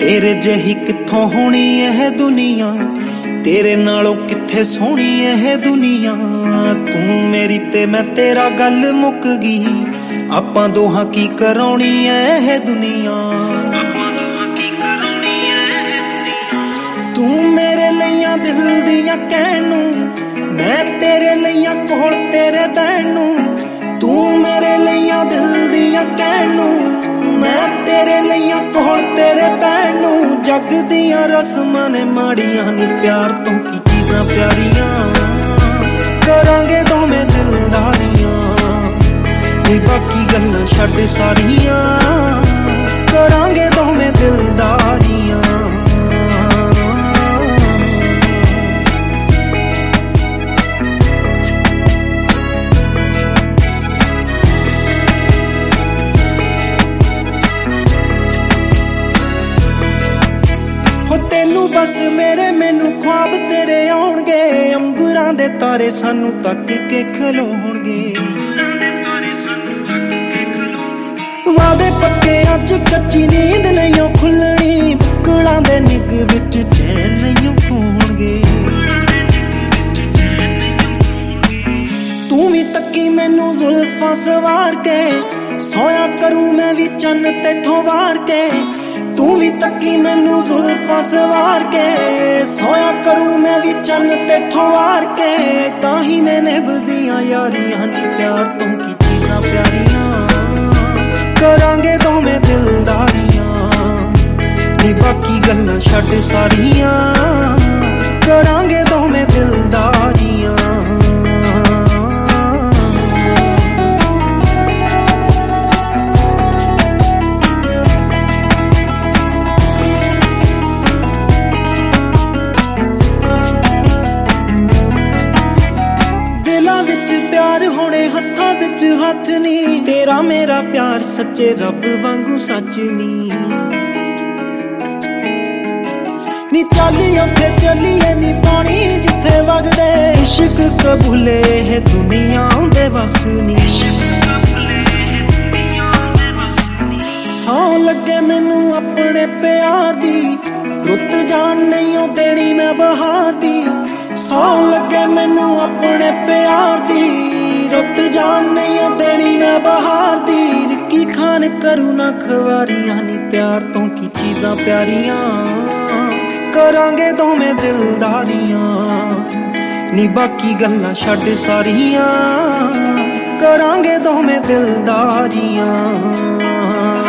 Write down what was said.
तेरे जही कित्थों होनी यह दुनिया, तेरे नालों कित्थे सोहनी यह दुनिया। तू मेरी ते मैं तेरा गल मुक गई, आपां दोहां की कराउणी यह दुनिया, आपां दोहां की कराउणी यह दुनिया। तू मेरे लइयां दिल दियां कहनू, मैं तेरे लइयां कोल तेरे बैनू। तू मेरे लइयां दिल दियां कहनू, मैं तेरे लइयां कोल तेरे बैनू। जग दियां रस्मां ने माड़ियां नी, प्यार तो की चीज़ां प्यारियां, करांगे दोवें दिलदारियां। नी बाकी गल्लां छड्ड सारियां, करांगे दोवें दिलदारियां। तेनू बस मेरे मैनू ख्वाब तेरे आउणगे, अंबरां दे तारे सानू तक के खलोणगे। वादे पक्के अज कच्ची नींद नहीं खुलनी, मुकलां दे निग विच चैन नहीं होणगे। तू भी तक्की मैनू जुल्फां सवार के, सोया करूं मैं भी चन्न तेथों वार के। तू भी तक्की मैनू जुल्फां सवार के, सोया करूं मैं भी चन्न तेथों वार के। ताही ने निभदियां यारियां नी, प्यार तो की चीज़ां प्यारियां, करांगे दोवें दिलदारियां। नी बाकी गल्लां छड्ड सारियां, करांगे दोवें दिलदारियां। प्यार होने हत्थां विच हत्थ नी, तेरा मेरा प्यार सच्चे रब वांगू सच नी। नी चाली उत्थे चलीए नी पानी जिथे वगदे, इश्क कबूले है दुनिया दे वस नी। सौ लगे मैनू अपने प्यार दी, रुत जान नहीं देनी मैं बहार दी। सौ लगे मैनू अपने प्यार दी, रुत जान नहीं देनी मैं बहार दी। रिक्की खान करूँ ना खवारियां नी, प्यार तो की चीज़ां प्यारियां, करांगे दोवें दिलदारियां। नी बाकी गल्लां छड्ड सारियां, करांगे दोवें दिलदारियां।